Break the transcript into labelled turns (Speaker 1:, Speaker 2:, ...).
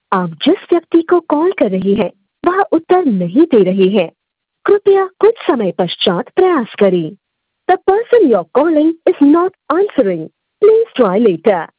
Speaker 1: आप जिस व्यक्ति को कॉल कर रही हैं, वह उत्तर नहीं दे रही है। कृपया कुछ समय पश्चात प्रयास करें। The person you're calling is not answering. Please try later.